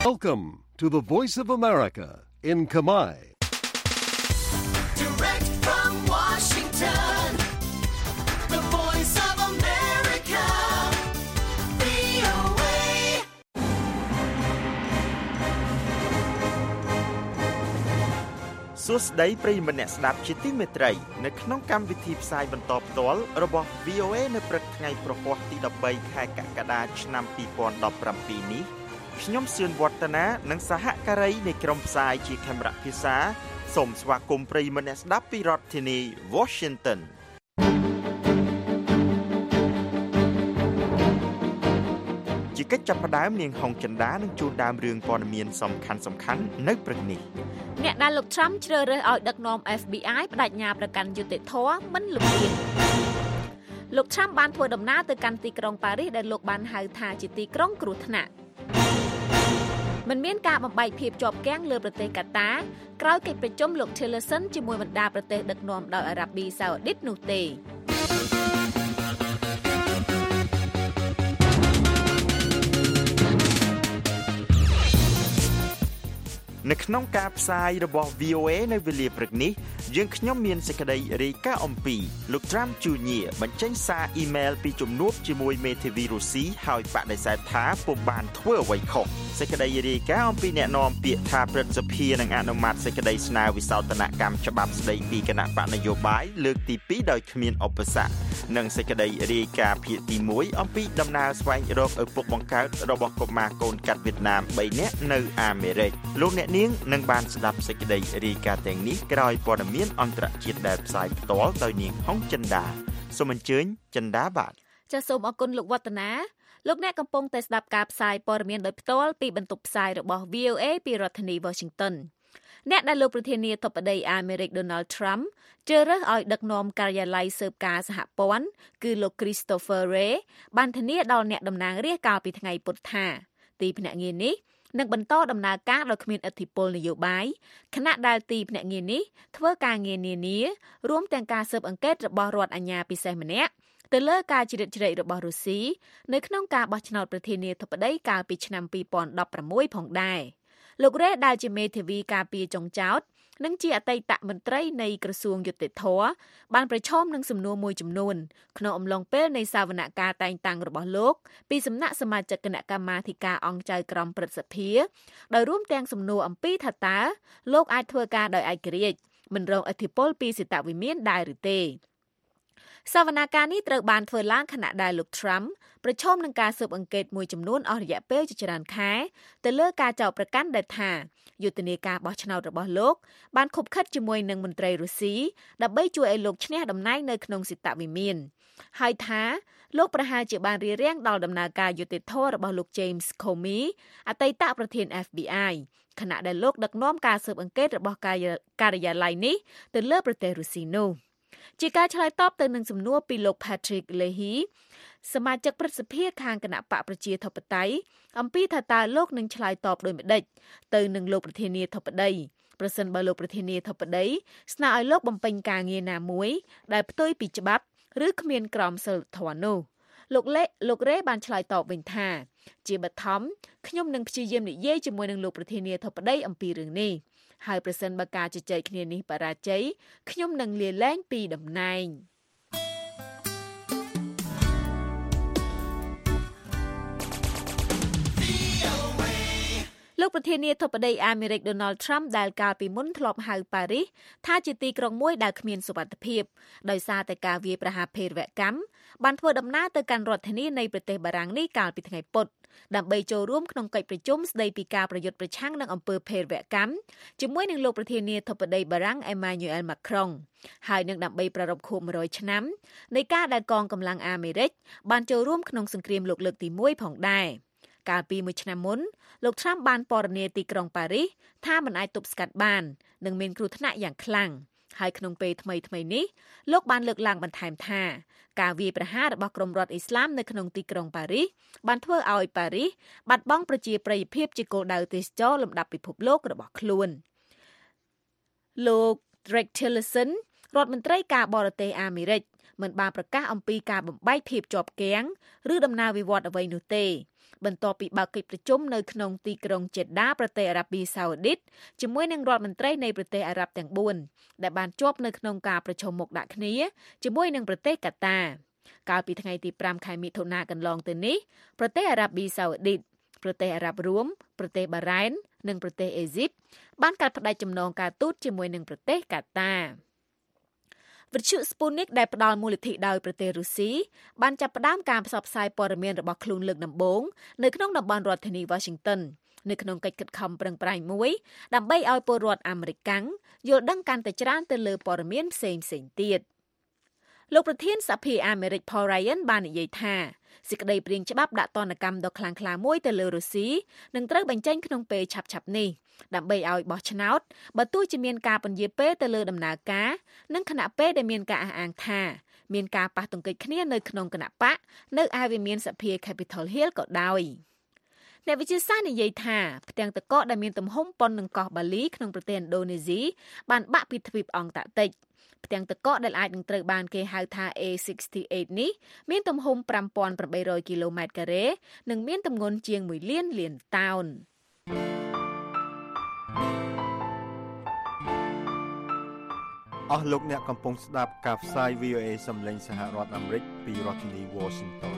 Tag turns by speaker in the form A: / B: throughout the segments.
A: Welcome to the Voice of America in Khmer.
B: Direct from Washington, the Voice of America, VOA.
C: សួស្តីប្រិយមិត្តអ្នកស្ដាប់ជាទីមេត្រីនៅក្នុងកម្មវិធីផ្សាយបន្តផ្ទាល់របស់ VOA នៅព្រឹកថ្ងៃប្រហ័សទី13ខែកក្កដាឆ្នាំ2017នេះខ្ញុំសឿនវឌ្ឍនានិងសហការីនៃក្រុមផ្សាយជាខេមរៈភាសាសូមស្វាគមន៍ប្រិយមិត្តអ្នកស្ដាប់ពីរដ្ឋធានី Washington ជាកិច្ចចាប់ផ្ដើមនាងហុងចិន្តានឹងជួនដើមរឿងព័ត៌មានសំខាន់ៗនៅព្រឹកនេះ
D: អ្នកដែលលោក Trump ជ្រើសរើសឲ្យដឹកនាំ FBI បដិញ្ញាប្រកាន់យុត្តិធម៌មិនលំអៀងលោក Trump បានធ្វើដំណើរទៅកាន់ទីក្រុងប៉ារីសដែលលោកបានហៅថាជាទីក្រុងគ្រោះថ្នាក់មិនមានការបំបែកភាពជាប់គាំងលើប្រទេសកាតាក្រោយកិច្ចប្រជុំលោក Tillerson ជាមួយបណ្ដាប្រទេសដឹកនាំដោយអារ៉ាប៊ីសាអូឌីតនោះទេ
C: នៅក្នុងការផ្សាយរបស់ VOA នៅវេលាព្រឹកនេះយើងខ្ញុំមានសេចក្តីរាយការណ៍អំពីលោក Trump Jr. បញ្ចេញសារអ៊ីមែលពីជំនួបជាមួយមេធាវីរុស្ស៊ីហើយបដិសេធថាពុំបានធ្វើអ្វីខុសសេចក្តីរាយការណ៍អំពីអ្នកនាំពាក្យថាព្រឹទ្ធសភានឹងអនុម័តសេចក្តីស្នើវិសោធនកម្មច្បាប់ស្តីពីគណៈបកនយោបាយលើកទី2ដោយគ្មានឧបសគ្គនិងសេចក្តីរាយការណ៍ភាគទី1អំពីដំណើរស្វែងរកឪពុកបង្កើតរបស់កុមារកូនកាត់វៀតណាម3នាក់នៅអាមេរិកលោកអ្នកនាងនឹងបានស្ដាប់សេចក្តីរាយការណ៍ទាំងនេះក្រោយព័ត៌មានអន្តរជាតិដែលផ្សាយផ្ទាល់ដោយនាងហុងចិន្តាសូមអញ្ជើញចិន្តាបាទ
D: ចាសសូមអរគុណលោកវឌ្ឍនាលោកអ្នកកំពុងតែស្ដាប់ការផ្សាយព័ត៌មានដោយផ្ទាល់ពីបន្ទប់ផ្សាយរបស់ VOA ពីរដ្ឋធានី Washington អ្នកដែលលោកប្រធានាធិបតីអាមេរិក Donald Trump ជ្រើសរើសឲ្យដឹកនាំការិយាល័យស៊ើបការសហព័ន្ធគឺលោក Christopher Wray បានធានាដល់អ្នកតំណាងរាស្ត្រកាលពីថ្ងៃពុធថាទីភ្នាក់ងារនេះនឹងបន្តដំណើរការដោយគ្មានឥទ្ធិពលនយោបាយខណៈដែលទីភ្នាក់ងារនេះធ្វើការងារនានារួមទាំងការស៊ើបអង្កេតរបស់រដ្ឋអាជ្ញាពិសេសម្នាក់ទៅលើការជ្រៀតជ្រែករបស់រុស្ស៊ីនៅក្នុងការបោះឆ្នោតប្រធានាធិបតីកាលពីឆ្នាំ2016ផងដែរលោករ៉េដែលជាមេធាវីការពារចុងចោតនិងជាអតីតមន្ត្រីនៃក្រសួងយុតិធធម៌បានប្រឈមនឹងសំណួរមួយចំនួនក្នុងអំឡុងពេលនៃសវនកម្មតែងតាំងរបស់លោកពីសំណាក់សមាជិកគណៈកម្មាធិការអង្គចៅក្រមព្រឹទ្ធសភាដោយរួមទាំងសំណួរអំពីថាតើលោកអាចធ្វើការដោយឯករាជ្យមិនរងឥទ្ធិពលពីសេតវិមានដែរឬទេសវនកម្មនេះត្រូវបានធ្វើឡើងខណៈដែលលោក Trump ប្រឈមនឹងការស៊ើបអង្កេតមួយចំនួនអស់រយៈពេលជាច្រើនខែទៅលើការចោទប្រកាន់ដែលថាយុទ្ធនាការបោះឆ្នោតរបស់លោកបានខុបខិតជាមួយនឹងមន្ត្រីរុស្ស៊ីដើម្បីជួយឲ្យលោកឈ្នះតំណែងនៅក្នុងសេតវិមានហើយថាលោកប្រហែលជាបានរារាំងដល់ដំណើរការយុត្តិធម៌របស់លោក James Comey អតីតប្រធាន FBI ខណៈដែលលោកដឹកនាំការស៊ើបអង្កេតរបស់ការិយាល័យនេះទៅលើប្រទេសរុស្ស៊ីនោះជាការឆ្លើយតបទៅនឹងសំណួរពីលោក Patrick Leahy សមាជិកព្រឹទ្ធសភាខាងគណៈបកប្រជាធិបតេយ្យអំពីថាតើលោកនឹងឆ្លើយតបដូចម្តេចទៅនឹងលោកប្រធានាធិបតីប្រសិនបើលោកប្រធានាធិបតីស្នើឲ្យលោកបំពេញការងារណាមួយដែលផ្ទុយពីច្បាប់ឬគ្មានក្រមសីលធម៌នោះលោករ៉េបានឆ្លើយតបវិញថាជាបឋមខ្ញុំនឹងព្យាយាមនិយាយជាមួយនឹងលោកប្រធានាធិបតីអំពីរឿងនេះហើយប្រសិនបើការជជែកគ្នានេះបរាជ័យខ្ញុំនឹងលាលែងពីតំណែងលោកប្រធានាធិបតីអាមេរិក Donald Trump ដែលកាលពីមុនធ្លាប់ហៅប៉ារីសថាជាទីក្រុងមួយដែលគ្មានសុវត្ថិភាពដោយសារតែការវាយប្រហារភេរវកម្មបានធ្វើដំណើរទៅកាន់រដ្ឋធានីនៃប្រទេសបារាំងនេះកាលពីថ្ងៃពុធដើម្បីចូលរួមក្នុងកិច្ចប្រជុំស្តីពីការប្រយុទ្ធប្រឆាំងនឹងអំពើភេរវកម្មជាមួយនឹងលោកប្រធានាធិបតីបារាំង Emmanuel Macron ហើយនឹងដើម្បីប្រារព្ធខួប100ឆ្នាំនៃការដែលកងកម្លាំងអាមេរិកបានចូលរួមក្នុងសង្គ្រាមលោកលើកទី1ផងដែរកាលពី1ឆ្នាំមុនលោក Trump បានពណ៌នាទីក្រុងប៉ារីសថាមិនអាចទប់ស្កាត់បាននិងមានគ្រោះថ្នាក់យ៉ាងខ្លាំងហើយក្នុងពេលថ្មីនេះលោកបានលើកឡើងបន្ថែមថាការវាយប្រហាររបស់ក្រុមរដ្ឋអ៊ីស្លាមនៅក្នុងទីក្រុងប៉ារីសបានធ្វើឲ្យប៉ារីសបាត់បង់ប្រជាប្រិយភាពជាគោលដៅទេសចរលំដាប់ពិភពលោករបស់ខ្លួនលោក Rex Tillerson រដ្ឋមន្ត្រីការបរទេសអាមេរិកមិនបានប្រកាសអំពីការបំបែកភាពជាប់គាំងឬដំណើរវិវត្តន៍អ្វីនោះទេបន្ទាប់ពីបើកកិច្ចប្រជុំនៅក្នុងទីក្រុង Jeddah ប្រទេសអារ៉ាប៊ីសាអូឌីតជាមួយនឹងរដ្ឋមន្ត្រីនៃប្រទេសអារ៉ាប់ទាំង4ដែលបានជាប់នៅក្នុងការប្រជុំមុខដាក់គ្នាជាមួយនឹងប្រទេសកាតាកាលពីថ្ងៃទី5ខែមិថុនាកន្លងទៅនេះប្រទេសអារ៉ាប៊ីសាអូឌីតប្រទេសអារ៉ាប់រួមប្រទេសបារ៉ែននិងប្រទេសអេស៊ីបបានកាត់ផ្តាច់ចំណងការទូតជាមួយនឹងប្រទេសកាតាវិទ្យុ Sputnik ដែលផ្ដល់មូលនិធិដោយប្រទេសរុស្ស៊ីបានចាប់ផ្ដើមការផ្សព្វផ្សាយព័ត៌មានរបស់ខ្លួនលើកដំបូងនៅក្នុងតំបន់រដ្ឋធានី Washington នៅក្នុងកិច្ចខិតខំប្រឹងប្រែងមួយដើម្បីឲ្យពលរដ្ឋអាមេរិកកាំងយល់ដឹងកាន់តែច្រើនទៅលើព័ត៌មានផ្សេងៗទៀតលោកប្រធានសភាអាមេរិក Paul Ryan បាននិយាយថាសេចក្តីព្រាងច្បាប់ដាក់ទណ្ឌកម្មដ៏ខ្លាំងក្លាមួយទៅលើរុស្ស៊ីនឹងត្រូវបញ្ចេញក្នុងពេលឆាប់ៗនេះដើម្បីឲ្យបោះឆ្នោតបើទោះជាមានការពន្យាពេលទៅលើដំណើរការនិងគណៈពេលដែលមានការអះអាងថាមានការប៉ះទង្គិចគ្នានៅក្នុងគណៈបកនៅឯវិមានសភា Capitol Hill ក៏ដោយអ្នកវិទ្យាសាស្ត្រនិយាយថាផ្ទាំងទឹកកកដែលមានទំហំប៉ុននឹងកោះបាលីក្នុងប្រទេសឥណ្ឌូនេស៊ីបានបាក់ពីទ្វីបអង់តាក់ទិកផ្ទាំងទឹកកកដែលអាចនឹងត្រូវបានគេហៅថា A68 នេះមានទំហំ 5,800 គីឡូម៉ែត្រការ៉េនិងមានទម្ងន់ជាង1 លានតោន
E: អស់លោកអ្នកកំពុងស្ដាប់ការផ្សាយ VOA សំឡេងសហរដ្ឋអាមេរិកពីរដ្ឋធានី Washington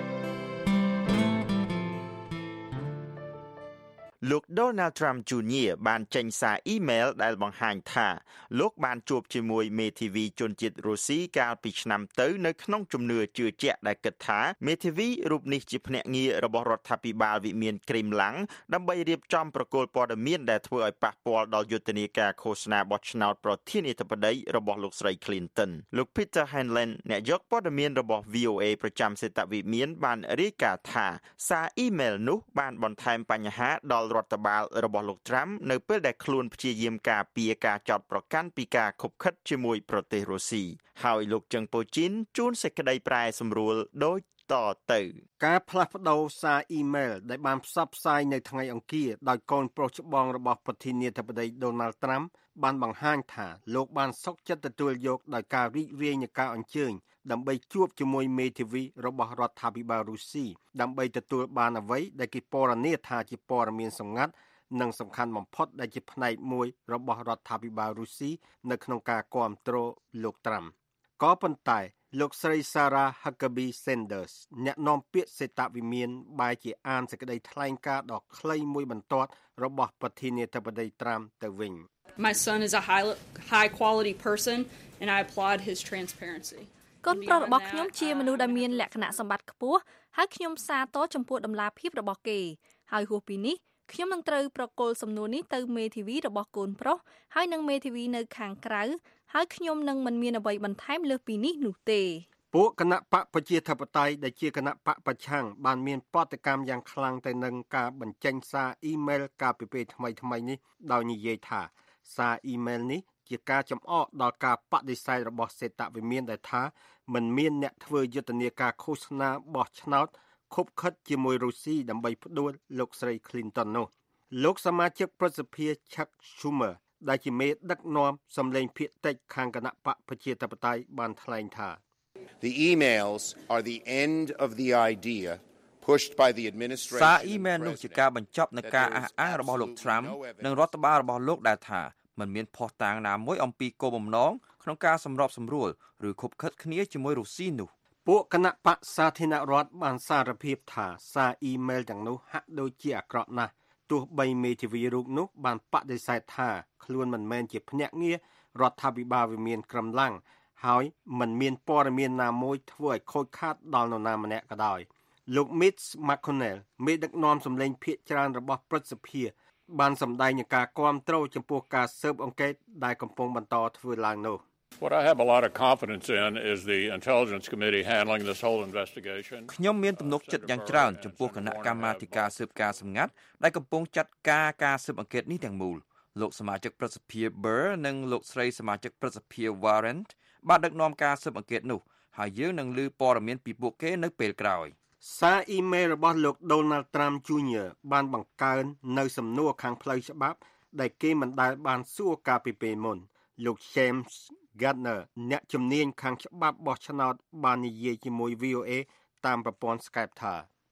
C: លោក Donald Trump Jr. បានចេញសារអ៊ីមែលដែលបង្ហាញថាលោកបានជួបជាមួយមេធាវីជនជាតិរុស្ស៊ីកាលពីឆ្នាំទៅនៅក្នុងជំនឿជឿជាក់ដែលគិតថាមេធាវីរូបនេះជាភ្នាក់ងាររបស់រដ្ឋាភិបាលវិមានក្រេមឡាំងដើម្បីរៀបចំប្រគល់ព័ត៌មានដែលធ្វើឲ្យប៉ះពាល់ដល់យុទ្ធនាការឃោសនាបោះឆ្នោតប្រធានាធិបតីរបស់លោកស្រី Clinton លោក Peter Hanlon អ្នកយកព័ត៌មានរបស់ VOA ប្រចាំសេតវិមានបានរាយការណ៍ថាសារអ៊ីមែលនោះបានបន្ថែមបញ្ហាដល់រដ្ឋបាលរបស់លោក Trump នៅពេលដែលខ្លួនព្យាយាមការពារការចោទប្រកាន់ពីការខុបខិតជាមួយប្រទេសរុស្ស៊ីហើយលោកជឹងពូជីនជួនសេចក្តីប្រែសម្រួលដូចតទៅ
E: ការផ្លាស់ប្ដូរសារអ៊ីមែលដែលបានផ្សព្វផ្សាយនៅថ្ងៃអង្គារដោយកូនប្រុសច្បងរបស់ប្រធានាធិបតី Donald Trump បានបង្ហាញថាលោកបានសុខចិត្តទទួលយកដោយការរីករាយនៃការអញ្ជើញដើម្បីជួបជាមួយមេធាវីរបស់រដ្ឋាភិបាលរុស្ស៊ីដើម្បីទទួលបានអ្វីដែលគេពណ៌នាថាជាព័ត៌មានសម្ងាត់និងសំខាន់បំផុតដែលជាផ្នែកមួយរបស់រដ្ឋាភិបាលរុស្ស៊ីនៅក្នុងការគាំទ្រលោកត្រាំក៏ប៉ុន្តែលោកស្រី Sarah Huckabee Sanders អ្នកនាំពាក្យសេតវិមានបែរជាអានសេចក្តីថ្លែងការណ៍ដ៏ខ្លីមួយបន្ទាត់របស់ប្រធានាធិបតីត្រាំទៅវិញ
F: My son is a high quality person and I applaud his transparency.
G: កូនប្រុសរបស់ខ្ញុំជាមនុស្សដែលមានលក្ខណៈសម្បត្តិខ្ពស់ហើយខ្ញុំសាទរចំពោះតម្លាភាពរបស់គេហើយហួសពីនេះខ្ញុំនឹងត្រូវប្រគល់សំណួរនេះទៅមេធាវីរបស់កូនប្រុសហើយនឹងមេធាវីនៅខាងក្រៅហើយខ្ញុំនឹងមិនមានអ្វីបន្ថែមលើសពីនេះនោះទេ
E: ពួកគណៈបកប្រជាធិបតេយ្យដែលជាគណៈបកប្រឆាំងបានមានបដកម្មយ៉ាងខ្លាំងទៅនឹងការបញ្ចេញសារអ៊ីមែលកាលពីពេលថ្មីៗនេះដោយនិយាយថាសារអ៊ីមែលនេះជាការចំអកដល់ការបដិសេធរបស់សេតវិមានដែលថាមិនមានអ្នកធ្វើយុទ្ធនាការឃោសនាបោះឆ្នោតខុបខិតជាមួយរុស្ស៊ីដើម្បីផ្ដួលលោកស្រី Clinton នោះលោកសមាជិកប្រសិទ្ធភាព Chuck Schumer ដែលជាមេដឹកនាំសម្លេងភាគតិចខាងគណៈបកប្រជាធិបតេយ្យបានថ្លែងថា
H: The emails are the end of the idea pushed by the administration
I: សារអ៊ីមែលនោះជាការបញ្ចប់នៃការអះអាងរបស់លោក Trump និងរដ្ឋបាលរបស់លោកដែលថាមិនមានភស្តុតាងណាមួយអំពីគោលបំណងក្នុងការសម្របសម្រួលឬខុបខិតគ្នាជាមួយរុស្ស៊ីនោះ
E: ពួកគណៈបកសាធារណរដ្ឋបានសារភាពថាសារអ៊ីមែលទាំងនោះហាក់ដូចជាអាក្រក់ណាស់ទោះបីមេធាវីរូបនោះបានបដិសេធថាខ្លួនមិនមែនជាភ្នាក់ងាររដ្ឋាភិបាលវិមានក្រំឡាំងហើយមិនមានព័ត៌មានណាមួយធ្វើឲ្យខូចខាតដល់នរណាម្នាក់ក៏ដោយលោក Mitch McConnell មេដឹកនាំសម្លេងភាគច្រើនរបស់ព្រឹទ្ធសភាបានសម្ដែងនឹងការគាំទ្រចំពោះការស៊ើបអង្កេតដែលកំពុងបន្តធ្វើឡើងនោះ
J: What I have a lot of confidence in is the Intelligence Committee handling this whole investigation.
I: ខ្ញុំមានទំនុកចិត្តយ៉ាងច្រើនចំពោះគណៈកម្មាធិការស៊ើបការសម្ងាត់ដែលកំពុងចាត់ការស៊ើបអង្កេតនេះទាំងមូលលោកសមាជិកប្រសិទ្ធភាព Burr និងលោកស្រីសមាជិកប្រសិទ្ធភាព Warren បានដឹកនាំការស៊ើបអង្កេតនោះហើយយើងនឹងឮព័ត៌មានពីពួកគេនៅពេលក្រោយ
E: សារអ៊ីមែលរបស់លោក Donald Trump Jr. បានបង្កើននៅសំណួរខាងផ្លូវច្បាប់ដែលគេមិនដែលបានសួរកាលពីពេលមុនលោក James Gardner អ្នកជំនាញខាងច្បាប់បោះឆ្នោតបាននិយាយជាមួយ VOA តាមប្រព័ន្ធ Skype ថា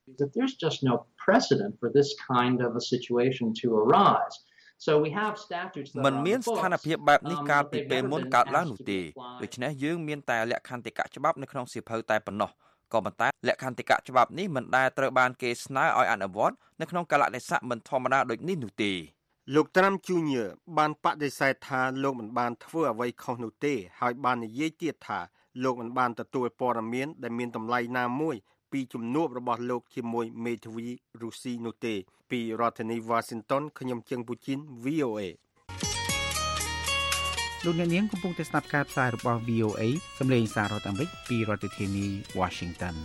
K: that there's just no precedent for this kind of a situation to arise. So we have statutes that
I: មិនមានស្ថានភាពបែបនេះកាលពីពេលមុនកើតឡើងនោះទេដូច្នេះយើងមានតែលក្ខន្តិកៈច្បាប់នៅក្នុងសៀវភៅតែប៉ុណ្ណោះក៏ប៉ុន្តែលក្ខន្តិកៈច្បាប់នេះមិនដែលត្រូវបានគេស្នើឲ្យអនុវត្តនៅក្នុងកាលៈទេសៈមិនធម្មតាដូចនេះនោះទេ
E: លោក Trump Jr. បានបដិសេធថាលោកមិនបានធ្វើអ្វីខុសនោះទេហើយបាននិយាយទៀតថាលោកមិនបានទទួលព័ត៌មានដែលមានតម្លៃណាមួយពីជំនួបរបស់លោកជាមួយមេធាវីរុស្ស៊ីនោះទេពីរដ្ឋធានី Washington ខ្ញុំជើងពូជីន VOA
L: លោកអ្នកនាងកំពុងតែស្ដាប់ការផ្សាយរបស់ VOA សម្លេងសាររដ្ឋអាមេរិកពីរដ្ឋធានី Washington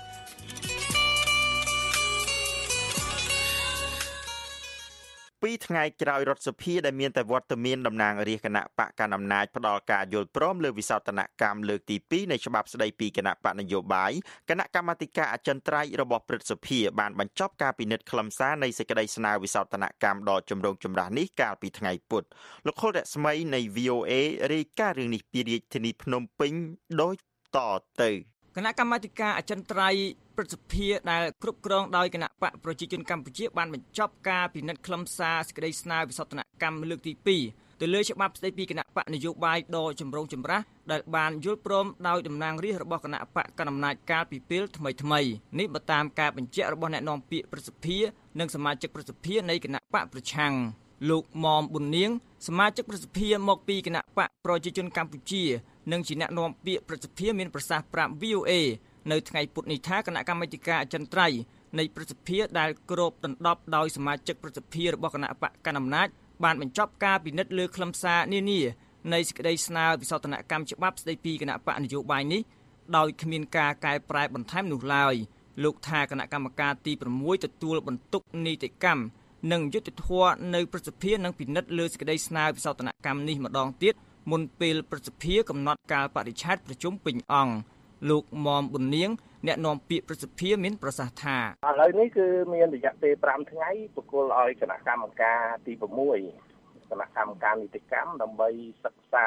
C: 2 ថ្ងៃក្រោយរដ្ឋសភាដែលមានតែវត្តមានតំណាងរាស្ត្រគណៈបកកណ្ដាលអំណាចផ្ដល់ការយល់ព្រមលើវិសោធនកម្មលើកទី2នៃច្បាប់ស្ដីពីគណៈបកនយោបាយគណៈកម្មាធិការអចិន្ត្រៃយ៍របស់ព្រឹទ្ធសភាបានបញ្ចប់ការពិនិត្យខ្លឹមសារនៃសេចក្តីស្នើវិសោធនកម្មដ៏ចម្រូងចម្រាសនេះកាលពីថ្ងៃពុធលោកខុលរស្មីនៃ VOA រាយការណ៍រឿងនេះពីរាជធានីភ្នំពេញដូចតទៅ
M: គណៈកម្មាធិការអចិន្ត្រៃយ៍ព្រឹទ្ធសភាដែលគ្រប់គ្រងដោយគណៈបកប្រជាជនកម្ពុជាបានបញ្ចប់ការពិនិត្យខ្លឹមសារសេចក្តីស្នើវិសោធនកម្មលើកទី2ទៅលើច្បាប់ស្តីពីគណៈបកនយោបាយដ៏ចម្រូងចម្រាសដែលបានយល់ព្រមដោយតំណាងរាស្ត្ររបស់គណៈបកកណ្ដាលអំណាចកាលពីពេលថ្មីនេះបើតាមការបញ្ជាក់របស់អ្នកនាំពាក្យព្រឹទ្ធសភានិងសមាជិកព្រឹទ្ធសភានៃគណៈបកប្រឆាំងលោកមុំប៊ុននាងសមាជិកព្រឹទ្ធសភាមកពីគណៈបកប្រជាជនកម្ពុជានិងជាអ្នកនាំពាក្យព្រឹទ្ធសភាមានប្រសាសន៍ប្រាប់ VOA នៅថ្ងៃពុធនេះថាគណៈកម្មាធិការអចិន្ត្រៃយ៍នៃព្រឹទ្ធសភាដែលគ្របដណ្ដប់ដោយសមាជិកព្រឹទ្ធសភារបស់គណៈបកកណ្ដាលអំណាចបានបញ្ចប់ការពិនិត្យលើខ្លឹមសារនានានៃសេចក្តីស្នើវិសោធនកម្មច្បាប់ស្តីពីគណៈបកនយោបាយនេះដោយគ្មានការកែប្រែបន្ថែមនោះឡើយលោកថាគណៈកម្មការទី6ទទួលបន្ទុកនីតិកម្មនិងយុត្តិធម៌នៅព្រឹទ្ធសភានឹងពិនិត្យលើសេចក្តីស្នើវិសោធនកម្មនេះម្ដងទៀតមុនពេលព្រឹទ្ធសភាកំណត់កាលបរិច្ឆេទប្រជុំពេញអង្គលោកមុំប៊ុននាងអ្នកនាំពាក្យព្រឹទ្ធសភាមានប្រសាសន៍ថា
N: ឥឡូវនេះគឺមានរយៈពេល5ថ្ងៃបកគលឲ្យគណៈកម្មការទី6គណៈកម្មការនីតិកម្មដើម្បីសិក្សា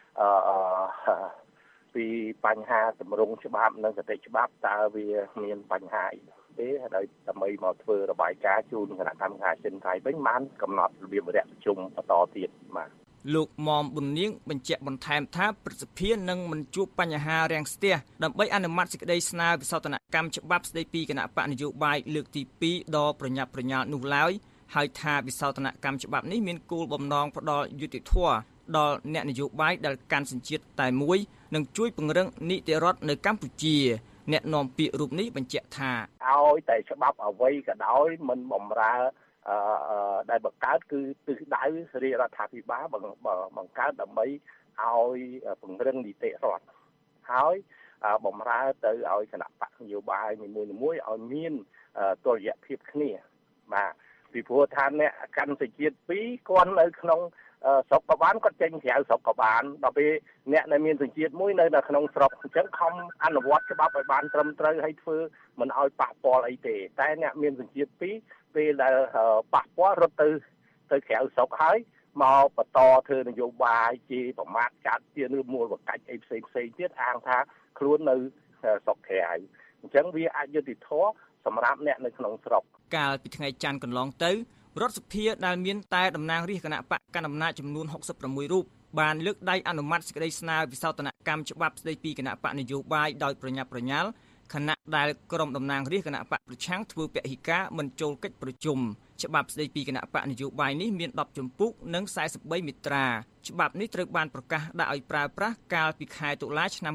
N: ពីបញ្ហាទម្រង់ច្បាប់និងគតិច្បាប់តើវាមានបញ្ហាអីទេដើម្បីមកធ្វើរបាយការណ៍ជូនគណៈកម្មការចិនថៃវិញបានកំណត់របៀបវគ្គប្រជុំបន្តទៀតបាទ
M: លោកមុំប៊ុននាងបញ្ជាក់បន្ថែមថាព្រឹទ្ធសភានឹងមិនជួបបញ្ហារាំងស្ទះដើម្បីអនុម័តសេចក្តីស្នើវិសោធនកម្មច្បាប់ស្តីពីគណៈបកនយោបាយលើកទី2ដ៏ប្រញាប់ប្រញាល់នោះឡើយហើយថាវិសោធនកម្មច្បាប់នេះមានគោលបំណងផ្ដល់យុត្តិធម៌ដល់អ្នកនយោបាយដែលកាន់សញ្ជាតិតែមួយនិងជួយពង្រឹងនីតិរដ្ឋនៅកម្ពុជាអ្នកនាំពាក្យរូបនេះបញ្ជាក់ថា
N: ឲ្យតែច្បាប់អ្វីក៏ដោយមិនបំរើដែលបង្កើតគឺទិសដៅរាជរដ្ឋាភិបាលបង្កើតដើម្បីឲ្យពង្រឹងនីតិរដ្ឋហើយបំរើទៅឲ្យគណៈបកនយោបាយនីមួយៗឲ្យមានតុល្យភាពគ្នាបាទពីព្រោះថាអ្នកកាន់សញ្ជាតិ2គាត់នៅក្នុងស្រុកក៏បានគាត់ចេញក្រៅស្រុកក៏បានដល់ពេលអ្នកដែលមានសញ្ជាតិមួយនៅក្នុងស្រុកអញ្ចឹងខំអនុវត្តច្បាប់ឲ្យបានត្រឹមត្រូវហើយធ្វើមិនឲ្យប៉ះពាល់អីទេតែអ្នកមានសញ្ជាតិ2ពេលដែលប៉ះពាល់រត់ទៅក្រៅស្រុកហើយមកបន្តធ្វើនយោបាយជាប្រមាថកាត់ជាមូលបកាច់អីផ្សេងទៀតអាងថាខ្លួននៅស្រុកក្រៅអញ្ចឹងវាអយុត្តិធម៌សម្រាប់អ្នកនៅក្នុងស្រុក
M: កាលពីថ្ងៃច័ន្ទកន្លងទៅរដ្ឋសភាដែលមានតែតំណាងរាស្ត្រគណៈបកកណ្ដាលអំណាចចំនួន66រូបបានលើកដៃអនុម័តសេចក្តីស្នើវិសោធនកម្មច្បាប់ស្តីពីគណៈបកនយោបាយដោយប្រញាប់ប្រញាល់ខណៈដែលក្រុមតំណាងរាស្ត្រគណៈបកប្រឆាំងធ្វើពហិការមិនចូលកិច្ចប្រជុំច្បាប់ស្តីពីគណៈបកនយោបាយនេះមាន10ជំពូកនិង43មាត្រាច្បាប់នេះត្រូវបានប្រកាសដាក់ឲ្យប្រើប្រាស់កាលពីខែតុលាឆ្នាំ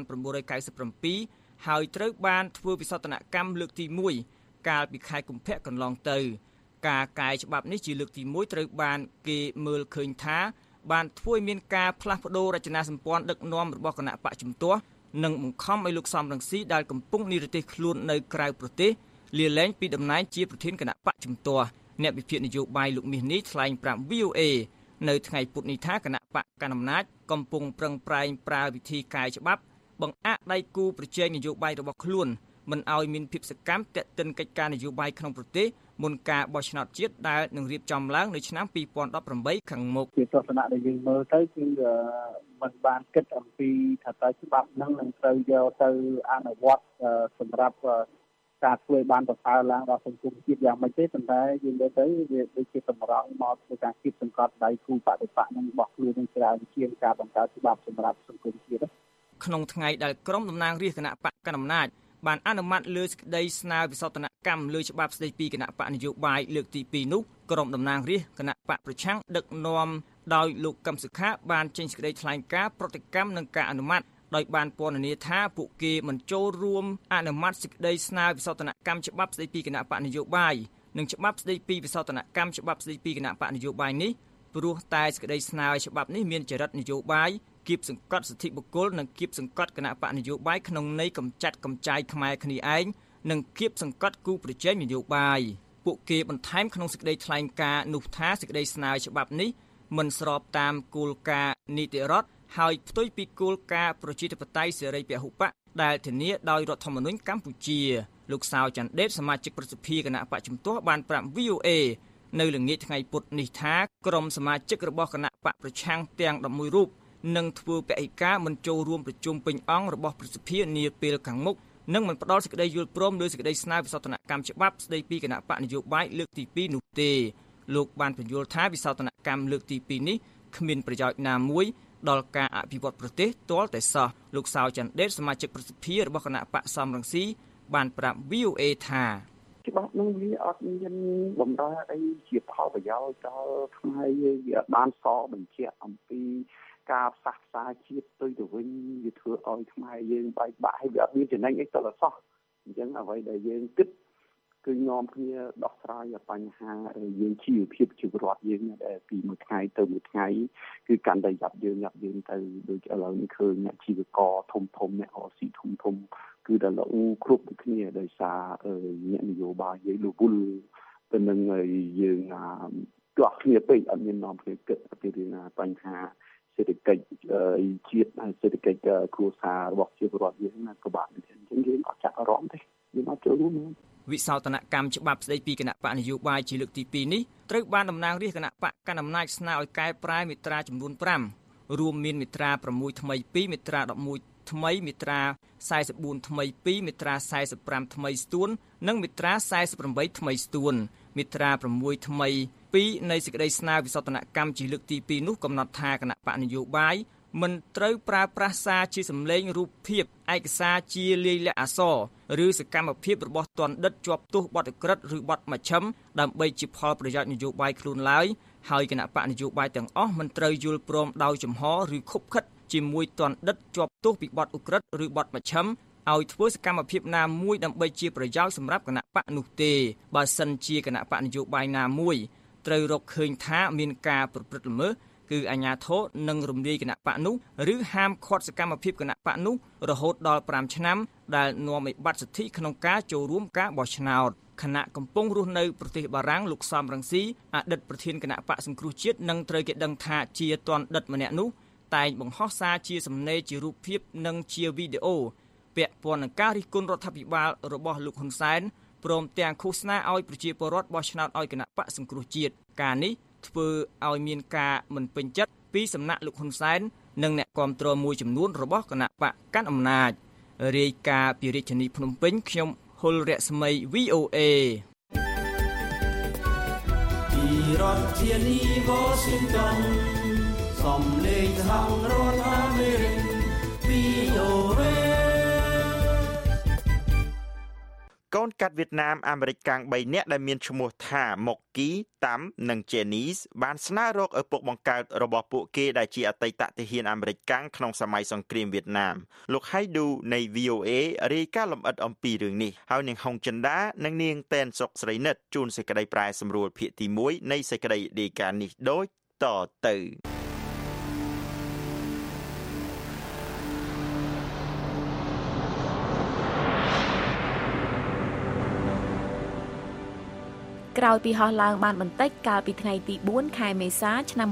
M: 1997ហើយត្រូវបានធ្វើវិសោធនកម្មលើកទី1កាលពីខែកុម្ភៈកន្លងទៅការកែច្បាប់នេះជាលើកទី1ត្រូវបានគេមើលឃើញថាបានធ្វើឲ្យមានការផ្លាស់ប្ដូររចនាសម្ព័ន្ធដឹកនាំរបស់គណៈបកជំទាស់និងបង្ខំឲ្យលោកសំរងស៊ីដែលកំពុងនិរទេសខ្លួននៅក្រៅប្រទេសលាលែងពីតំណែងជាប្រធានគណៈបកជំទាស់អ្នកវិភាគនយោបាយលោកមាសនេះថ្លែងប្រាប់ VOA នៅថ្ងៃពុធនេះថាគណៈបកកណ្ដាលអំណាចកំពុងប្រឹងប្រែងប្រើវិធីកែច្បាប់បង្អាក់ដៃគូប្រជែងនយោបាយរបស់ខ្លួនមិនឲ្យមានភាពសកម្មទាក់ទិនកិច្ចការនយោបាយក្នុងប្រទេសមុនការបោះឆ្នោតជាតិដែលនឹងរៀបចំឡើងនៅឆ្នាំ2018ខាងមុខ
O: ជាទស្សនៈដែលយើងមើលទៅគឺមិនបានគិតអំពីថាតើច្បាប់ហ្នឹងនឹងត្រូវយកទៅអនុវត្តសម្រាប់ការធ្វើបានប្រសើរឡើងដល់សង្គមជាតិយ៉ាងម៉េចទេប៉ុន្តែយើងមើលទៅវាដូចជាតម្រង់មកធ្វើការគៀបសង្កត់ដៃគូបដិបកនឹងរបស់ខ្លួននឹងច្រើនជាងការបង្កើតច្បាប់សម្រាប់សង្គមជាតិ
M: ក្នុងថ្ងៃដែលក្រុមតំណាងរាស្ត្រគណៈបកកណ្ដាលអំណាចបានអនុម័តលើសេចក្តីស្នើវិសោធនកម្មលើច្បាប់ស្តីពីគណៈបកនយោបាយលើកទី2នោះក្រុមតំណាងរាស្ត្រគណៈបកប្រឆាំងដឹកនាំដោយលោកកឹមសុខាបានចេញសេចក្តីថ្លែងការណ៍ប្រតិកម្មនឹងការអនុម័តដោយបានពណ៌នាថាពួកគេមិនចូលរួមអនុម័តសេចក្តីស្នើវិសោធនកម្មច្បាប់ស្តីពីគណៈបកនយោបាយនិងច្បាប់ស្តីពីវិសោធនកម្មច្បាប់ស្តីពីគណៈបកនយោបាយនេះព្រោះតែសេចក្តីស្នើច្បាប់នេះមានចរិតនយោបាយគៀបសង្កត់សិទ្ធិបុគ្គលនិងគៀបសង្កត់គណៈបកនយោបាយក្នុងន័យកម្ចាត់កម្ចាយខ្មែរគ្នាឯងនិងគៀបសង្កត់គូប្រជែងនយោបាយពួកគេបន្ថែមក្នុងសេចក្តីថ្លែងការណ៍នោះថាសេចក្តីស្នើច្បាប់នេះមិនស្របតាមគោលការណ៍នីតិរដ្ឋហើយផ្ទុយពីគោលការណ៍ប្រជាធិបតេយ្យសេរីពហុបកដែលធានាដោយរដ្ឋធម្មនុញ្ញកម្ពុជាលោកសាវច័ន្ទដេតសមាជិកប្រសិទ្ធិគណៈបកជំទាស់បានប្រាប់ VOA នៅល្ងាចថ្ងៃពុធនេះថាក្រុមសមាជិករបស់គណៈបកប្រឆាំងទាំង11រូបនឹងធ្វើពហិការមិនចូលរួមប្រជុំពេញអង្គរបស់ប្រសិទ្ធិនាពេលខាងមុខនិងមិនផ្ដល់សេចក្តីយល់ព្រមលើសេចក្តីស្នើវិសោធនកម្មច្បាប់ស្តីពីគណៈបកនយោបាយលើកទី2នោះទេលោកបានបញ្យល់ថាវិសោធនកម្មលើកទី2នេះគ្មានប្រយោជន៍ណាមួយដល់ការអភិវឌ្ឍប្រទេសទាល់តែសោះលោកសាវច័ន្ទដេតសមាជិកប្រសិទ្ធិរបស់គណៈបកសំរងស៊ីបានប្រាប់ VOA ថា
O: ច្បាប់នោះវាអត់មានបំរើអីជាផលប្រយោជន៍ដល់ខ្មែរយើងវាបានសបញ្ជាក់អំពីការផ្សះផ្សាជាតិទៅវិញវាធ្វើឲ្យខ្មែរយើងបែកបាក់ហើយវាអត់មានចំណេញអីទៅសោះអញ្ចឹងអ្វីដែលយើងគិតគឺនាំគ្នាដោះស្រាយបញ្ហាយើងជីវភាពជីវរដ្ឋយើងដែលពីមួយថ្ងៃទៅមួយថ្ងៃគឺកាន់តែយ៉ាប់យើងទៅដូចឥឡូវនេះឃើញអ្នកជីវករធំអ្នកអស៊ីធំគឺដល់លោកគ្រប់គ្នាដោយសារអ្នកនយោបាយយើងលវលទៅនឹងយើងទាស់គ្នាពេកអត់មាននាំគ្នាគិតពីរឿងបញ្ហាសេដ្ឋកិច្ចជាតិសេដ្ឋកិច្ចគ្រួសាររបស់ជីវរដ្ឋយើងណាក៏បានអញ្ចឹងយើងអត់ចាក់អារម្មណ៍ទេយើងអត់ចូលរួម
M: វិសោធនកម្មច្បាប់ស្តីពីគណៈបកនយោបាយជាលើកទី2នេះត្រូវបានតំណាងរាស្ត្រគណៈបកកណ្ដាលអំណាចស្នើឲ្យកែប្រែមាត្រាចំនួន5រួមមានមាត្រា6ថ្មី2មាត្រា11ថ្មីមាត្រា44ថ្មី2មាត្រា45ថ្មីស្ទួននិងមាត្រា48ថ្មីស្ទួនមាត្រា6ថ្មី2នៃសេចក្តីស្នើវិសោធនកម្មជាលើកទី2នោះកំណត់ថាគណៈបកនយោបាយមិនត្រូវប្រើប្រាស់សារជាសម្លេងរូបភាពឯកសារជាលាយលក្ខណ៍អក្សរឬសកម្មភាពរបស់ទណ្ឌិតជាប់ទោសបទឧក្រិដ្ឋឬបទមជ្ឈិមដើម្បីជាផលប្រយោជន៍នយោបាយខ្លួនឡើយហើយគណៈបកនយោបាយទាំងអស់មិនត្រូវយល់ព្រមដោយចំហឬខុបខិតជាមួយទណ្ឌិតជាប់ទោសពីបទឧក្រិដ្ឋឬបទមជ្ឈិមឲ្យធ្វើសកម្មភាពណាមួយដើម្បីជាប្រយោជន៍សម្រាប់គណៈបកនោះទេបើសិនជាគណៈបកនយោបាយណាមួយត្រូវរកឃើញថាមានការប្រព្រឹត្តល្មើសគឺអាជ្ញាធរនឹងរំលាយគណៈបកនោះឬហាមឃាត់សកម្មភាពគណៈបកនោះរហូតដល់5ឆ្នាំដែលនាំឲ្យបាត់សិទ្ធិក្នុងការចូលរួមការបោះឆ្នោតគណៈកំពុងរស់នៅប្រទេសបារាំងលោកសំរងស៊ីអតីតប្រធានគណៈបកសង្គ្រោះជាតិនឹងត្រូវគេដឹងថាជាទណ្ឌិតម្នាក់នោះតែងបង្ហោះសារជាសំណេរជារូបភាពនិងជាវីដេអូពាក់ព័ន្ធនឹងការរិះគន់រដ្ឋាភិបាលរបស់លោកហ៊ុនសែនព្រមទាំងឃោសនាឲ្យប្រជាពលរដ្ឋបោះឆ្នោតឲ្យគណៈបកសង្គ្រោះជាតិការនេះធ្វើឲ្យមានការមិនពេញចិត្តពីសំណាក់លោកហ៊ុនសែននិងអ្នកគាំទ្រមួយចំនួនរបស់គណៈបកកាន់អំណាចរាយការណ៍ពីរាជធានីភ្នំពេញខ្ញុំហុលរស្មី VOA
B: ពីរដ្ឋធានី Washington សំឡេងសហរដ្ឋអាមេរិក VOA
C: កូនកាត់វៀតណាមអាមេរិកកាំង3នាក់ដែលមានឈ្មោះថាម៉ុកគីតាំនិងជេនីសបានស្នើរកឪពុកបង្កើតរបស់ពួកគេដែលជាអតីតទាហានអាមេរិកកាំងក្នុងសម័យសង្គ្រាមវៀតណាមលោកហៃឌូនៃ VOA រាយការណ៍លម្អិតអំពីរឿងនេះហើយនាងហុងចិន្តានិងនាងតែនសុកស្រីនិតជួនសេចក្តីប្រែសម្រួលភាគទី1នៃសេចក្តីរាយការណ៍នេះដូចតទៅ
D: ក្រោយពីហោះឡើងបានបន្តិចកាលពីថ្ងៃទី4ខែមេសាឆ្នាំ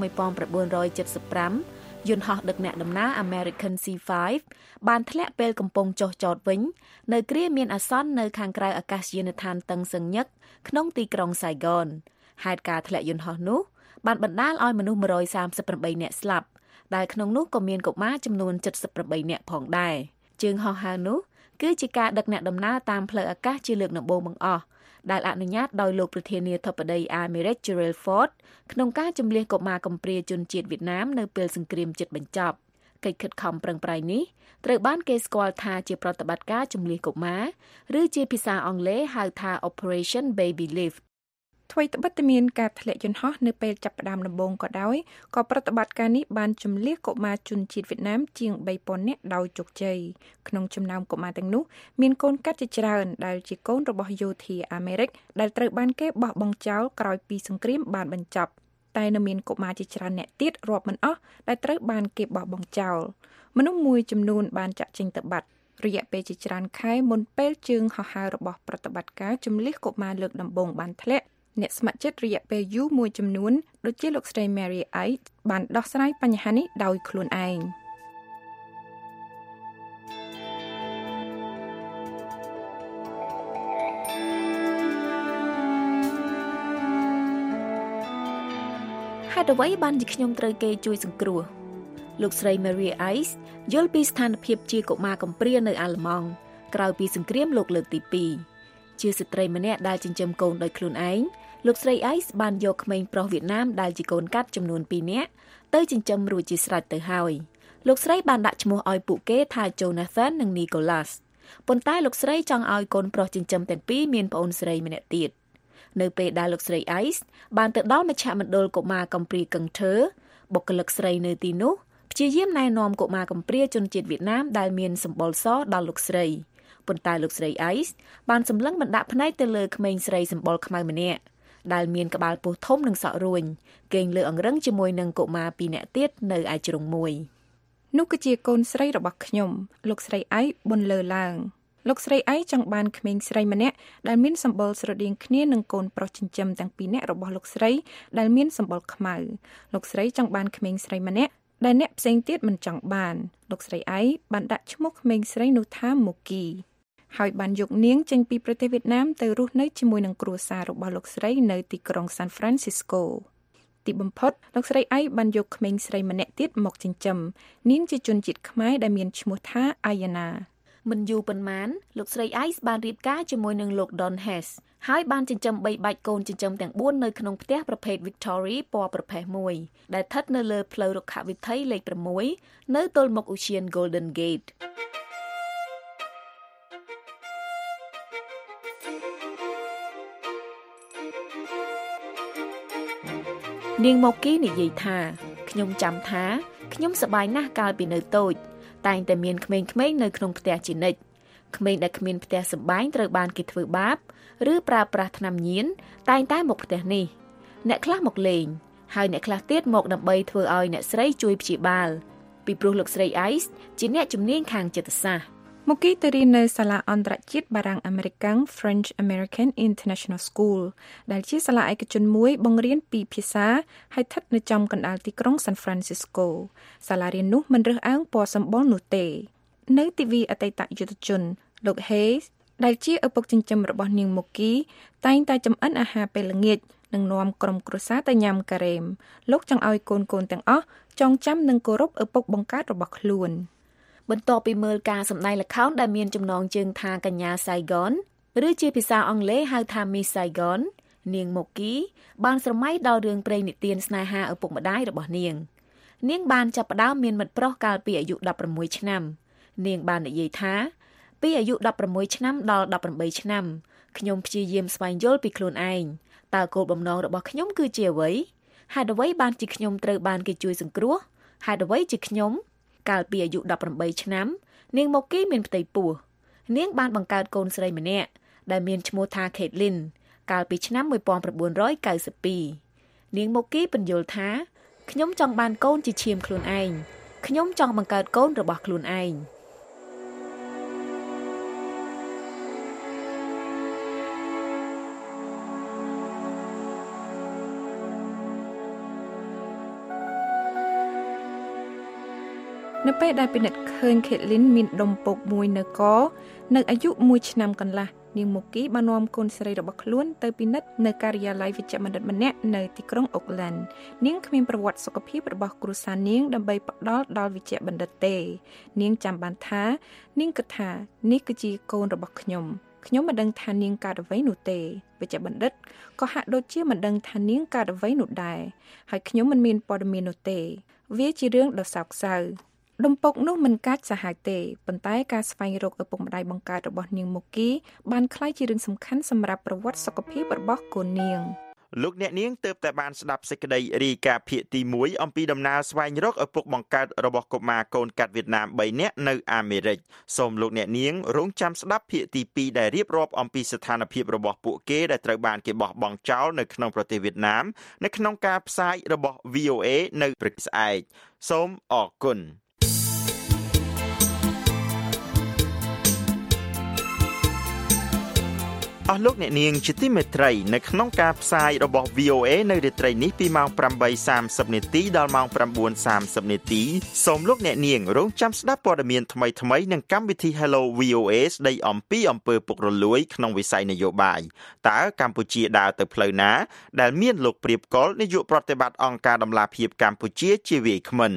D: 1975យន្តហោះដឹកអ្នកដំណើរ American C5 បានធ្លាក់ពេលកំពុងចុះចតវិញនៅគ្រាមានអាសន្ននៅខាងក្រៅអាកាសយានដ្ឋានតឹងសឹងញឹកក្នុងទីក្រុងសៃហ្គនហេតុការធ្លាក់យន្តហោះនោះបានបណ្ដាលឲ្យមនុស្ស138នាក់ស្លាប់ដែលក្នុងនោះក៏មានកុមារចំនួន78នាក់ផងដែរជើងហោះហើរនោះគឺជាការដឹកអ្នកដំណើរតាមផ្លូវអាកាសជាលើកដំបូងបង្អស់ដែលអនុញ្ញាតដោយលោកប្រធានាធិបតីអាមេរិក Gerald Ford ក្នុងការជម្លៀសកុមារកំព្រាជនជាតិវៀតណាមនៅពេលសង្គ្រាមជិតបញ្ចប់កិច្ចខិតខំប្រឹងប្រែងនេះត្រូវបានគេស្គាល់ថាជាប្រតិបត្តិការជម្លៀសកុមារឬជាភាសាអង់គ្លេសហៅថា Operation Baby Lift
P: ថ្មីត្បិតតែមានការធ្លាក់យន្តហោះនៅពេលចាប់ផ្ដើមដំបូងក៏ដោយក៏ប្រតិបត្តិការនេះបានជម្លៀសកុមារជនជាតិវៀតណាមជាង 3000 នាក់ដោយជោគជ័យក្នុងចំណោមកុមារទាំងនោះមានកូនកាត់ជាច្រើនដែលជាកូនរបស់យោធាអាមេរិកដែលត្រូវបានគេបោះបង់ចោលក្រោយពីសង្គ្រាមបានបញ្ចប់តែនៅមានកុមារជាច្រើនអ្នកទៀតរាប់មិនអស់ដែលត្រូវបានគេបោះបង់ចោលមនុស្សមួយចំនួនបានចាក់ចេញទៅបាត់រយៈពេលជាច្រើនខែមុនពេលជើងហោះហើររបស់ប្រតិបត្តិការជម្លៀសកុមារលើកដំបូងបានធ្លាក់អ្នកស្ម័គ្រចិត្តរយៈពេលយូរមួយចំនួនដូចជាលោកស្រី Mary Ice បានដោះស្រាយបញ្ហានេះដោយខ្លួនឯង
D: ហេតុអ្វីបានជាខ្ញុំត្រូវគេជួយសង្គ្រោះលោកស្រី Mary Ice យល់ពីស្ថានភាពជាកុមារកំព្រានៅអាល្លឺម៉ង់ក្រោយពីសង្គ្រាមលោកលើកទី2ជាស្ត្រីម្នាក់ដែលចិញ្ចឹមកូនដោយខ្លួនឯងលោកស្រី Ice បានយកក្មេងប្រុសវៀតណាមដែលជាកូនកាត់ចំនួន2នាក់ទៅចិញ្ចឹមរួចជាស្រេចទៅហើយលោកស្រីបានដាក់ឈ្មោះឲ្យពួកគេថា Jonathan និង Nicholas ប៉ុន្តែលោកស្រីចង់ឲ្យកូនប្រុសចិញ្ចឹមទាំងពីរមានប្អូនស្រីម្នាក់ទៀតនៅពេលដែលលោកស្រី Ice បានទៅដល់មជ្ឈមណ្ឌលកុមារកំព្រាកឹងធើបុគ្គលិកស្រីនៅទីនោះព្យាយាមណែនាំកុមារកំព្រាជនជាតិវៀតណាមដែលមានសម្បុរសដល់លោកស្រីប៉ុន្តែលោកស្រី Ice បានសម្លឹងបណ្ដាក់ភ្នែកទៅលើក្មេងស្រីសម្បុរខ្មៅម្នាក់ដែលមានក្បាលពោះធំនិងសក់រួញគេងលើអង្រឹងជាមួយនឹងកុមារ2នាក់ទៀតនៅឯជ្រុងមួយ
P: នោះគឺជាកូនស្រីរបស់ខ្ញុំលោកស្រីអៃប៊ុនលើឡើងលោកស្រីអៃចង់បានក្មេងស្រីម្នាក់ដែលមានសម្បុរស្រដៀងគ្នានឹងកូនប្រុសចិញ្ចឹមទាំងពីរនាក់របស់លោកស្រីដែលមានសម្បុរខ្មៅលោកស្រីចង់បានក្មេងស្រីម្នាក់ដែលអ្នកផ្សេងទៀតមិនចង់បានលោកស្រីអៃបានដាក់ឈ្មោះក្មេងស្រីនោះថាម៉ូគីហើយបានយកនាងចេញពីប្រទេសវៀតណាមទៅរស់នៅជាមួយនឹងគ្រួសាររបស់លោកស្រីនៅទីក្រុង San Francisco ទីបំផុតលោកស្រីអៃបានយកក្មេងស្រីម្នាក់ទៀតមកចិញ្ចឹមនាងជាជនជាតិខ្មែរដែលមានឈ្មោះថាអាយ៉ាណា
D: មិនយូរប៉ុន្មានលោកស្រី Ice បានរៀបការជាមួយនឹងលោក Don Hess ហើយបានចិញ្ចឹម3បាច់កូនចិញ្ចឹមទាំង4នៅក្នុងផ្ទះប្រភេទ Victory ពណ៌ប្រផេះមួយដែលស្ថិតនៅលើផ្លូវរុក្ខវិថីលេខ6នៅទល់មុខឧទ្យាន Golden Gateនាងម៉ូគីនិយាយថាខ្ញុំចាំថាខ្ញុំសប្បាយណាស់កាលពីនៅតូចតែងតែមានក្មេងៗនៅក្នុងផ្ទះជានិច្ចក្មេងដែលគ្មានផ្ទះសម្បែងត្រូវបានគេធ្វើបាបឬប្រើប្រាស់ថ្នាំញៀនតែងតែមកផ្ទះនេះអ្នកខ្លះមកលេងហើយអ្នកខ្លះទៀតមកដើម្បីធ្វើឲ្យអ្នកស្រីជួយព្យាបាលពីព្រោះលោកស្រី Ice ជាអ្នកជំនាញខាងចិត្តសាស្ត្រ
P: ម៉ូគីទៅរៀននៅសាលាអន្តរជាតិបារាំងអាមេរិកាំង French American International School ដែលជាសាលាឯកជនមួយបង្រៀនពីភាសាហើយស្ថិតនៅចំកណ្ដាលទីក្រុង San Francisco សាលារៀននោះមិនរើសអើងពណ៌សម្បុរនោះទេនៅទីវីអតីតយុទ្ធជនលោក Hayes ដែលជាឪពុកចិញ្ចឹមរបស់នាងម៉ូគីតែងតែចម្អិនអាហារពេលល្ងាចនិងនាំក្រុមគ្រួសារទៅញ៉ាំការ៉េមលោកចង់ឲ្យកូនៗទាំងអស់ចងចាំនិងគោរពឪពុកបង្កើតរបស់ខ្លួន
D: បន្ទាប់ពីមើលការសម្ដែងល្ខោនដែលមានចំណងជើងថាកញ្ញា Saigon ឬជាភាសាអង់គ្លេសហៅថា Miss Saigon នាងម៉ូគីបានស្រមៃដល់រឿងព្រេងនិទានស្នេហាឪពុកម្ដាយរបស់នាងបានចាប់ផ្ដើមមានមិត្តប្រុសកាលពីអាយុ16ឆ្នាំនាងបាននិយាយថាពីអាយុ16ឆ្នាំដល់18ឆ្នាំខ្ញុំព្យាយាមស្វែងយល់ពីខ្លួនឯងតើគោលបំណងរបស់ខ្ញុំគឺជាអ្វីហេតុអ្វីបានជាខ្ញុំត្រូវបានគេជួយសង្គ្រោះហេតុអ្វីជាខ្ញុំកាលពីអាយុ18ឆ្នាំនាងម៉ូគីមានផ្ទៃពោះនាងបានបង្កើតកូនស្រីម្នាក់ដែលមានឈ្មោះថា Caitlin កាលពីឆ្នាំ1992នាងម៉ូគីបញ្យល់ថាខ្ញុំចង់បានកូនជាឈាមខ្លួនឯងខ្ញុំចង់បង្កើតកូនរបស់ខ្លួនឯង
P: នៅពេលដែលពិនិត្យឃើញ Caitlin មានដុំពកមួយនៅកនៅអាយុ1ឆ្នាំកន្លះនាងមុគីបាននាំកូនស្រីរបស់ខ្លួនទៅពិនិត្យនៅការិយាល័យវិជ្ជបណ្ឌិតម្នាក់នៅទីក្រុងអូក្លាន់នាងគ្មានប្រវត្តិសុខភាពរបស់គ្រួសារនាងដើម្បីផ្ដល់ដល់វិជ្ជបណ្ឌិតទេនាងចាំបានថានាងគិតថានេះគឺជាកូនរបស់ខ្ញុំមិនដឹងថានាងកើតអ្វីនោះទេវិជ្ជបណ្ឌិតក៏ហាក់ដូចជាមិនដឹងថានាងកើតអ្វីនោះដែរហើយខ្ញុំមិនមានព័ត៌មាននោះទេវាជារឿងដ៏សោកសៅដុំពុកនោះមិនកាចសាហាវទេប៉ុន្តែការស្វែងរកឪពុកម្ដាយបង្កើតរបស់នាងមុគីបានក្លាយជារឿងសំខាន់សម្រាប់ប្រវត្តិសុខភាពរបស់កូននាង
C: លោកអ្នកនាងទើបតែបានស្ដាប់សេចក្តីរាយការណ៍ភាគទី1អំពីដំណើរស្វែងរកឪពុកបង្កើតរបស់កុមារកូនកាត់វៀតណាម3នាក់នៅអាមេរិកសូមលោកអ្នកនាងរងចាំស្ដាប់ភាគទី2ដែលរៀបរាប់អំពីស្ថានភាពរបស់ពួកគេដែលត្រូវបានគេបោះបង់ចោលនៅក្នុងប្រទេសវៀតណាមនៅក្នុងការផ្សាយរបស់ VOA នៅព្រឹកស្អែកសូមអរគុណអស់លោកអ្នកនាងជាទីមេត្រីនៅក្នុងការផ្សាយរបស់ VOA នៅរាត្រីនេះពីម៉ោង 8:30 នាទីដល់ម៉ោង 9:30 នាទីសូមលោកអ្នកនាងរងចាំស្ដាប់ព័ត៌មានថ្មីៗនឹងកម្មវិធី Hello VOA ស្ដីអំពីអំពើពុករលួយក្នុងវិស័យនយោបាយតើកម្ពុជាដើរទៅផ្លូវណាដែលមានលោកព្រាបកុលនាយកប្រតិបត្តិអង្គការដំឡាភិបកម្ពុជាជាវាគ្មិន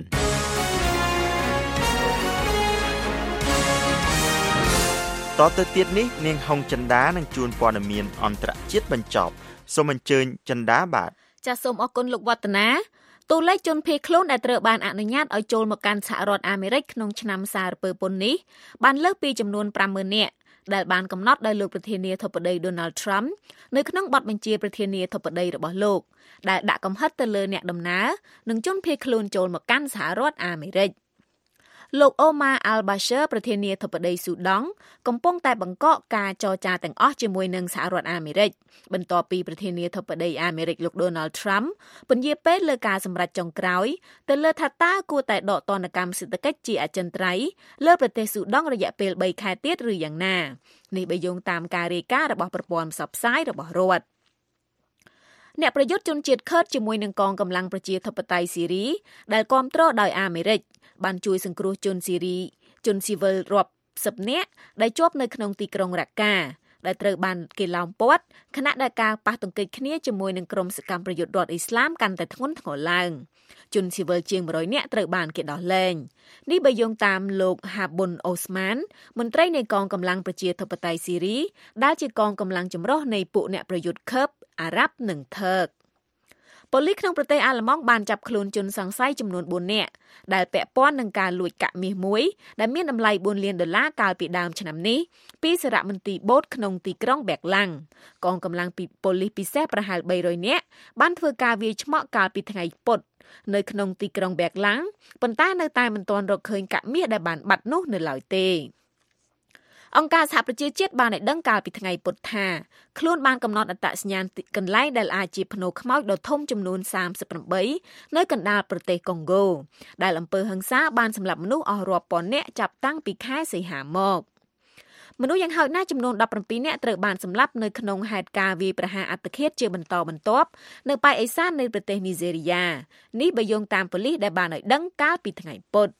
C: តទៅទៀតនេះនាងហុងចិន្តានឹងជួនព័ត៌មានអន្តរជាតិបញ្ចប់សូមអញ្ជើញចិន្តាបាទ
D: ចាសសូមអរគុណលោកវឌ្ឍនាតួលេខជនភៀសខ្លួនដែលត្រូវបានអនុញ្ញាតឲ្យចូលមកកាន់សហរដ្ឋអាមេរិកក្នុងឆ្នាំសារពើពន្ធនេះបានលើសពីចំនួន 50,000 នាក់ដែលបានកំណត់ដោយលោកប្រធានាធិបតី Donald Trump នៅក្នុងបទបញ្ជាប្រធានាធិបតីរបស់លោកដែលដាក់កំហិតទៅលើអ្នកដំណើរនិងជនភៀសខ្លួនចូលមកកាន់សហរដ្ឋអាមេរិកលោកអូម៉ាអាល់បាសឺប្រធានាធិបតីស៊ូដង់កំពុងតែបង្កកការចរចាទាំងអស់ជាមួយនឹងសហរដ្ឋអាមេរិកបន្ទាប់ពីប្រធានាធិបតីអាមេរិកលោក Donald Trump ពន្យាពេលលើការសម្រេចចុងក្រោយទៅលើថាតើគួរតែដកទណ្ឌកម្មសេដ្ឋកិច្ចជាអចិន្ត្រៃយ៍លើប្រទេសស៊ូដង់រយៈពេល3ខែទៀតឬយ៉ាងណានេះបើយោងតាមការរាយការណ៍របស់ប្រព័ន្ធផ្សព្វផ្សាយរបស់រដ្ឋអ្នកប្រយុទ្ធជនជាតិខឺតជាមួយនឹងកងកម្លាំងប្រជាធិបតេយ្យស៊ីរីដែលគាំទ្រដោយអាមេរិកបានជួយសង្គ្រោះជនស៊ីវិលរាប់សិបនាក់ដែលជាប់នៅក្នុងទីក្រុងរ៉ាកាដែលត្រូវបានគេឡោមព័ទ្ធខណៈដែលការប៉ះទង្គិចគ្នាជាមួយនឹងក្រុមសកម្មប្រយុទ្ធរដ្ឋអ៊ីស្លាមកាន់តែធ្ងន់ធ្ងរឡើងជនស៊ីវិលជាង100នាក់ត្រូវបានគេដោះលែងនេះបើយោងតាមលោកហាប៊ុនអូស្ម៉ានមន្ត្រីនៃកងកម្លាំងប្រជាធិបតេយ្យស៊ីរីដែលជាកងកម្លាំងចម្រុះនៃពួកអ្នកប្រយុទ្ធខឺបអារ៉ាប់និងថឺកប៉ូលីសក្នុងប្រទេសអាល្លឺម៉ង់បានចាប់ខ្លួនជនសង្ស័យចំនួន4នាក់ដែលពាក់ព័ន្ធនឹងការលួចកាក់មាសមួយដែលមានតម្លៃ$4 លានកាលពីដើមឆ្នាំនេះពីសារមន្ទីរបូតក្នុងទីក្រុងបែកឡាំងកងកម្លាំងប៉ូលីសពិសេសប្រហែល300នាក់បានធ្វើការវាយឆ្មក់កាលពីថ្ងៃពុធនៅក្នុងទីក្រុងបែកឡាំងប៉ុន្តែនៅតែមិនទាន់រកឃើញកាក់មាសដែលបានបាត់នោះនៅឡើយទេអង្គការសហប្រជាជាតិបានឲ្យដឹងកាលពីថ្ងៃពុធថាខ្លួនបានកំណត់អត្តសញ្ញាណកន្លែងដែលអាចជាភ្នូរខ្មោចដ៏ធំចំនួន38នៅកណ្ដាលប្រទេសកុងហ្គោដែលអំពើហិង្សាបានសម្លាប់មនុស្សអស់រាប់ពាន់នាក់ចាប់តាំងពីខែសីហាមកមនុស្សយ៉ាងហោចណាស់ចំនួន17នាក់ត្រូវបានសម្លាប់នៅក្នុងហេតុការណ៍វាយប្រហារអត្តឃាតជាបន្តបន្ទាប់នៅប៉ែកឦសាននៃប្រទេសនីហ្សេរីយ៉ានេះបើយោងតាមប៉ូលីសដែលបានឲ្យដឹងកាលពីថ្ងៃពុធ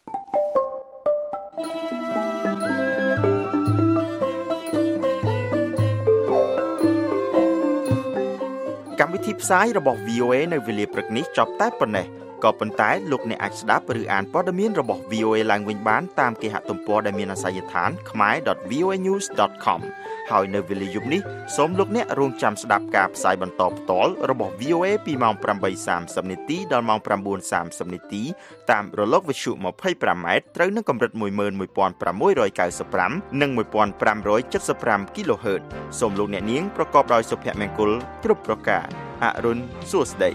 C: កម្មវិធីផ្សាយរបស់ VOA នៅវេលាព្រឹកនេះចប់តែប៉ុណ្ណេះក៏ប៉ុន្តែលោកអ្នកអាចស្ដាប់ឬអានព័ត៌មានរបស់ VOA ឡើងវិញបានតាមគេហទំព័រដែលមានអាសយដ្ឋាន khmer.voanews.com ហើយនៅវេលាយប់នេះសូមលោកអ្នករងចាំស្ដាប់ការផ្សាយបន្តផ្ទាល់របស់ VOA ពីម៉ោង 8:30 នាទីដល់ម៉ោង 9:30 នាទីតាមរលកវិទ្យុ 25M ត្រូវនឹងកម្រិត 11695 និង 1575 kHz សូមលោកអ្នកនាងប្រកបដោយសុភមង្គលគ្រប់ប្រការអរុនសួស្តី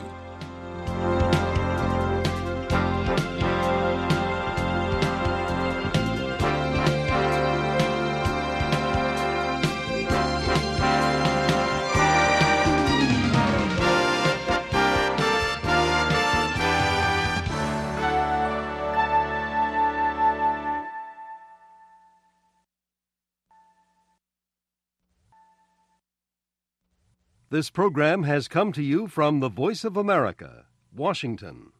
A: This program has come to you from the Voice of America, Washington.